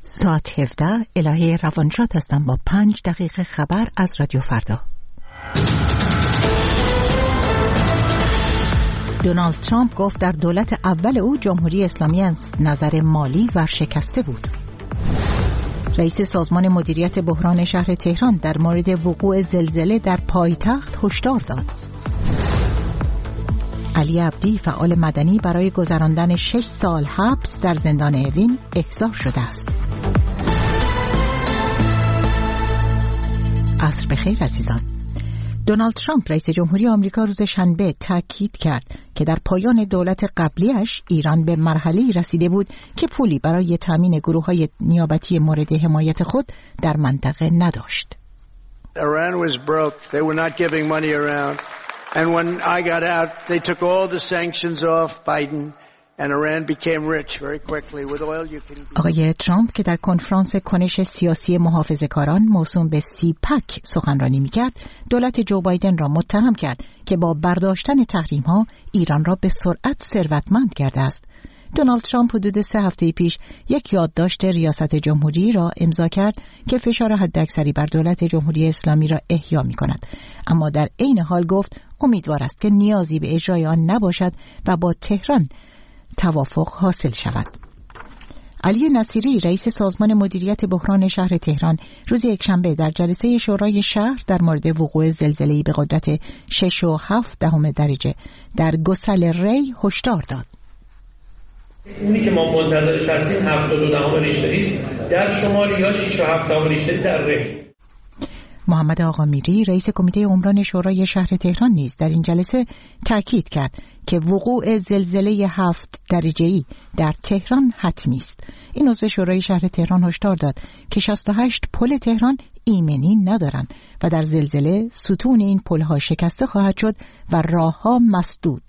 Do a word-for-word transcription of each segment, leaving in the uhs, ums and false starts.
ساعت هفده الهه روانشاد هستم با پنج دقیقه خبر از رادیو فردا. دونالد ترامپ گفت در دولت اول او جمهوری اسلامی از نظر مالی ورشکسته بود. رئیس سازمان مدیریت بحران شهر تهران در مورد وقوع زلزله در پایتخت هشدار داد. علی عبدی فعال مدنی برای گذراندن شش سال حبس در زندان اوین احضار شده است. عصر بخیر عزیزان. دونالد ترامپ رئیس جمهوری آمریکا روز شنبه تاکید کرد که در پایان دولت قبلیش ایران به مرحله‌ای رسیده بود که پولی برای تامین گروه‌های نیابتی مورد حمایت خود در منطقه نداشت. Iran was broke. They were not giving money around. And when I got out, they took all the sanctions off Biden. And Iran became rich very quickly with oil you can آقای ترامپ که در کنفرانس کنش سیاسی محافظه‌کاران موسوم به سی پک سخنرانی می‌کرد، دولت جو بایدن را متهم کرد که با برداشتن تحریم‌ها ایران را به سرعت ثروتمند کرده است. دونالد ترامپ حدود سه هفته پیش یک یادداشت ریاست جمهوری را امضا کرد که فشار حداکثری بر دولت جمهوری اسلامی را احیا می‌کند، اما در عین حال گفت امیدوار است که نیازی به اجرای آن نباشد و با تهران توافق حاصل شود. علی نصیری رئیس سازمان مدیریت بحران شهر تهران روز یکشنبه در جلسه شورای شهر در مورد وقوع زلزله‌ای به قدرت شش و هفت دهم درجه در گسل ری هشدار داد. اونی که ما منتظرش هستیم هفتاد و دو دهم ریشتری است در شمال یا شش و هفت دهم ریشتری در ری. محمد آقامیری رئیس کمیته عمران شورای شهر تهران نیز در این جلسه تاکید کرد که وقوع زلزله هفت درجه‌ای در تهران حتمی است. این عضو شورای شهر تهران هشدار داد که شصت و هشت پل تهران ایمنی ندارند و در زلزله ستون این پل‌ها شکسته خواهد شد و راه‌ها مسدود.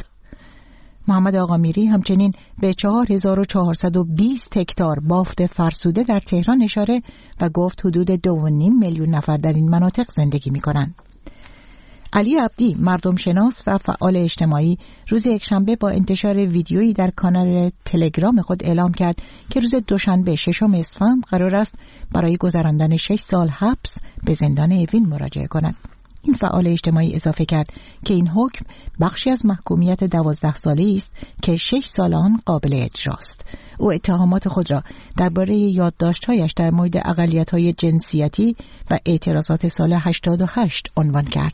محمد آقامیری همچنین به چهار هزار و چهارصد و بیست هکتار بافت فرسوده در تهران اشاره و گفت حدود دو و نیم میلیون نفر در این مناطق زندگی می‌کنند. علی عبدی مردم شناس و فعال اجتماعی روز یکشنبه با انتشار ویدیویی در کانال تلگرام خود اعلام کرد که روز دوشنبه ششم اسفند قرار است برای گذراندن شش سال حبس به زندان اوین مراجعه کند. این فعال اجتماعی اضافه کرد که این حکم بخشی از محکومیت دوازده ساله‌ای است که شش سال آن قابل اجراست. او اتهامات خود را درباره یادداشت‌هایش در مورد اقلیت‌های جنسیتی و اعتراضات سال هشتاد و هشت عنوان کرد.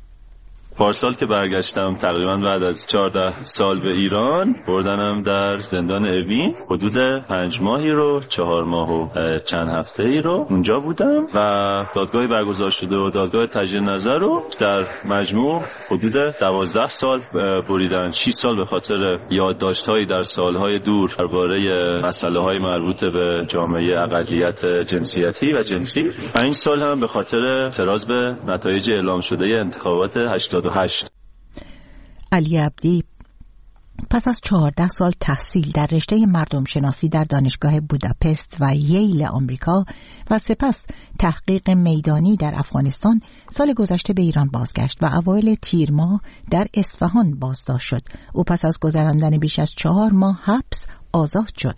پارسال که برگشتم تقریبا بعد از چهارده سال به ایران، بردنم در زندان اوین. حدود پنج ماهی رو، چهار ماه و چند هفته ای رو اونجا بودم و دادگاهی برگزار شده و دادگاه تجدید نظر رو در مجموع حدود دوازده سال بریدن. شش سال به خاطر یادداشت‌هایی در سالهای دور درباره مسائل مربوط به جامعه اقلیت جنسیتی و جنسی. پنج سال هم به خاطر اعتراض به نتایج اعلام شده انتخابات هشتاد و هشت. علی عبدی پس از چهارده سال تحصیل در رشته مردم شناسی در دانشگاه بوداپست و ییل آمریکا و سپس تحقیق میدانی در افغانستان سال گذشته به ایران بازگشت و اوایل تیر ماه در اصفهان بازداشت شد. او پس از گذراندن بیش از چهار ماه حبس آزاد شد.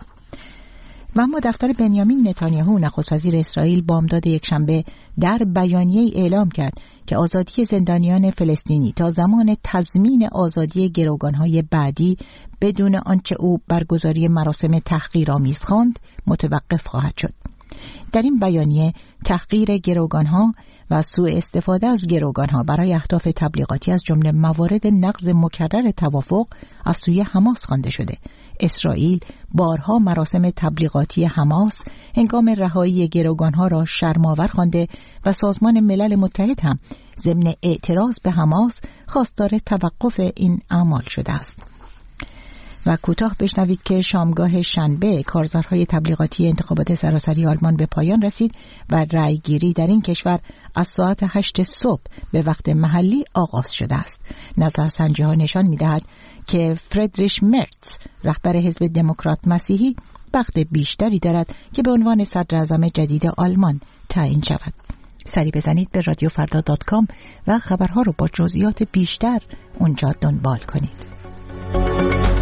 و اما دفتر بنیامین نتانیاهو نخست وزیر اسرائیل بامداد یکشنبه در بیانیه‌ای اعلام کرد که آزادی زندانیان فلسطینی تا زمان تضمین آزادی گروگان‌های بعدی بدون آنچه او برگزاری مراسم تحقیرآمیز خواند متوقف خواهد شد. در این بیانیه تحقیر گروگان‌ها و سوء استفاده از گروگان‌ها برای اهداف تبلیغاتی از جمله موارد نقض مکرر توافق از سوی حماس خوانده شده. اسرائیل بارها مراسم تبلیغاتی حماس هنگام رهایی گروگان‌ها را شرم‌آور خوانده و سازمان ملل متحد هم ضمن اعتراض به حماس خواستار توقف این اعمال شده است. و کوتاه بشنوید که شامگاه شنبه کارزارهای تبلیغاتی انتخابات سراسری آلمان به پایان رسید و رأیگیری در این کشور از ساعت هشت صبح به وقت محلی آغاز شده است. نظرسنجی‌ها نشان می‌دهد که فردریش مرتز رهبر حزب دموکرات مسیحی بخت بیشتری دارد که به عنوان صدر اعظم جدید آلمان تعیین شود. سری بزنید به رادیو فردا دات کام و خبرها رو با جزئیات بیشتر اونجا دنبال کنید.